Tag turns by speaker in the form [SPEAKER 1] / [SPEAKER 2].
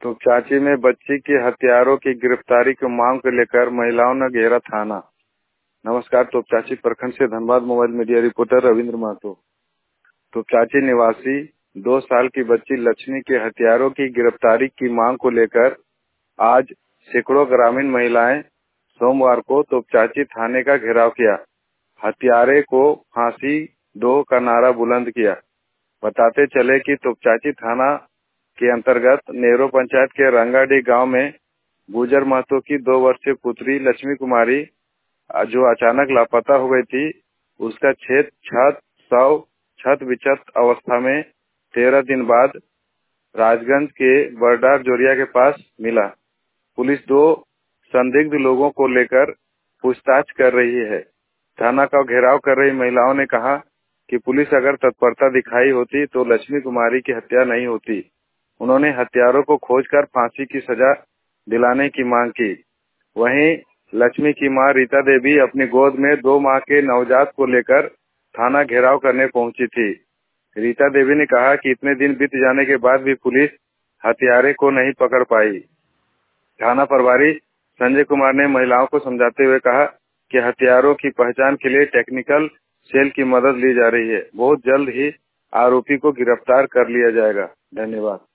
[SPEAKER 1] तोपचांची में बच्ची की हत्यारों की गिरफ्तारी की मांग को लेकर महिलाओं ने घेरा थाना। नमस्कार, तोपचांची प्रखंड से Dhanbad mobile media reporter Ravindra Mahto. Topchanchi निवासी 2 साल की बच्ची लक्ष्मी के हत्यारों की गिरफ्तारी की मांग को लेकर आज सैकड़ों ग्रामीण महिलाएं सोमवार को तोपचांची थाने का घेराव किया। हत्यारे को फांसी दो का नारा बुलंद किया। बताते चले कि तोपचांची थाना के अंतर्गत नेहरू पंचायत के रंगाडी गांव में गुजर महतो की 2 वर्षीय पुत्री लक्ष्मी कुमारी जो अचानक लापता हो गई थी, उसका छत विक्षत अवस्था में 13 दिन बाद राजगंज के बरडार जोरिया के पास मिला। पुलिस 2 संदिग्ध लोगों को लेकर पूछताछ कर रही है। थाना का घेराव कर रही महिलाओं ने कहा कि पुलिस अगर तत्परता दिखाई होती तो लक्ष्मी कुमारी की हत्या नहीं होती। उन्होंने हत्यारों को खोजकर फांसी की सजा दिलाने की मांग की। वहीं लक्ष्मी की मां रीता देवी अपनी गोद में 2 माह के नवजात को लेकर थाना घेराव करने पहुंची थी। रीता देवी ने कहा कि इतने दिन बीत जाने के बाद भी पुलिस हत्यारे को नहीं पकड़ पाई। थाना प्रभारी संजय कुमार ने महिलाओं को समझाते हुए कहा कि हत्यारों की पहचान के लिए टेक्निकल सेल की मदद ली जा रही है। बहुत जल्द ही आरोपी को गिरफ्तार कर लिया जाएगा। धन्यवाद।